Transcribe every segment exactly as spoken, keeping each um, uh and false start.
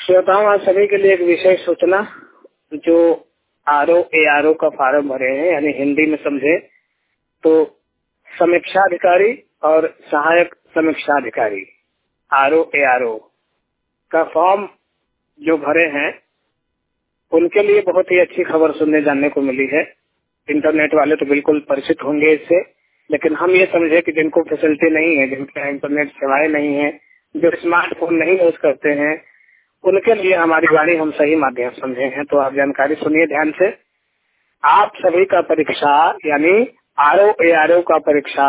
श्रोताओं, आप सभी के लिए एक विशेष सूचना। जो R O A R O का फार्म भरे हैं, यानी हिंदी में समझे तो समीक्षाधिकारी और सहायक समीक्षाधिकारी, R O A R O का फॉर्म जो भरे हैं, उनके लिए बहुत ही अच्छी खबर सुनने जानने को मिली है। इंटरनेट वाले तो बिल्कुल परिचित होंगे इससे, लेकिन हम ये समझे कि जिनको फैसिलिटी नहीं है, जिनके इंटरनेट सेवाएं नहीं है, जो स्मार्टफोन नहीं यूज करते हैं, उनके लिए हमारी वाणी हम सही माध्यम समझे हैं। तो आप जानकारी सुनिए ध्यान से। आप सभी का परीक्षा यानी R O A R O का परीक्षा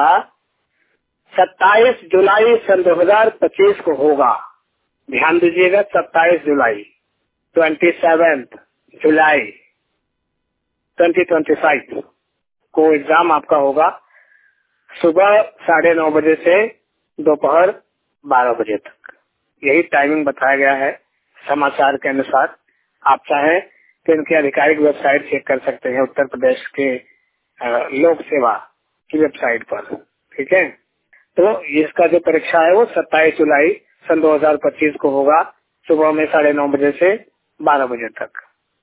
सत्ताईस जुलाई सन दो हजार पच्चीस को होगा। ध्यान दीजिएगा, सत्ताईस जुलाई, twenty seventh July twenty twenty five को एग्जाम आपका होगा। सुबह साढ़े नौ बजे से दोपहर बारह बजे तक, यही टाइमिंग बताया गया है समाचार के अनुसार। आप चाहें तो इनकी आधिकारिक वेबसाइट चेक कर सकते हैं, उत्तर प्रदेश के लोक सेवा की वेबसाइट पर। ठीक है, तो इसका जो परीक्षा है वो सत्ताईस जुलाई सन दो हजार पच्चीस को होगा, सुबह में साढ़े नौ बजे से बारह बजे तक।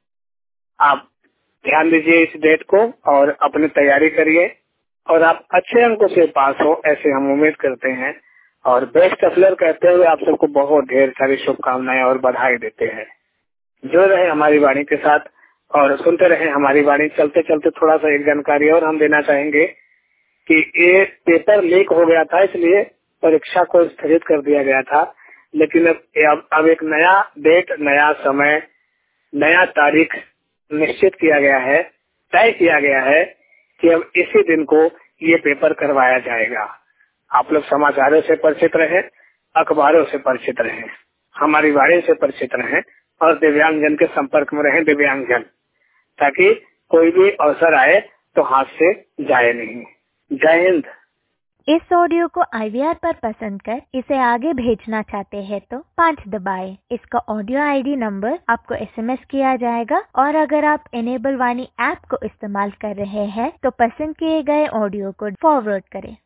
आप ध्यान दीजिए इस डेट को और अपनी तैयारी करिए, और आप अच्छे अंकों से पास हो ऐसे हम उम्मीद करते हैं। और बेस्ट ऑफ लक कहते हुए आप सबको बहुत ढेर सारी शुभकामनाएं और बधाई देते हैं। जुड़ रहे हमारी वाणी के साथ और सुनते रहे हमारी वाणी। चलते चलते थोड़ा सा एक जानकारी और हम देना चाहेंगे कि ये पेपर लीक हो गया था, इसलिए परीक्षा को स्थगित कर दिया गया था। लेकिन अब अब एक नया डेट, नया समय, नया तारीख निश्चित किया गया है, तय किया गया है कि अब इसी दिन को ये पेपर करवाया जाएगा। आप लोग समाचारों से परिचित रहें, अखबारों से परिचित रहें, हमारी वाणी से परिचित रहें और दिव्यांगजन के संपर्क में रहें, दिव्यांगजन, ताकि कोई भी अवसर आए तो हाथ से जाए नहीं। जय हिंद। इस ऑडियो को आई वी आर पर पसंद कर इसे आगे भेजना चाहते हैं तो पाँच दबाएं। इसका ऑडियो आई डी नंबर आपको एस एम एस किया जाएगा, और अगर आप इनेबल वाणी ऐप को इस्तेमाल कर रहे हैं तो पसंद किए गए ऑडियो को फॉरवर्ड करें।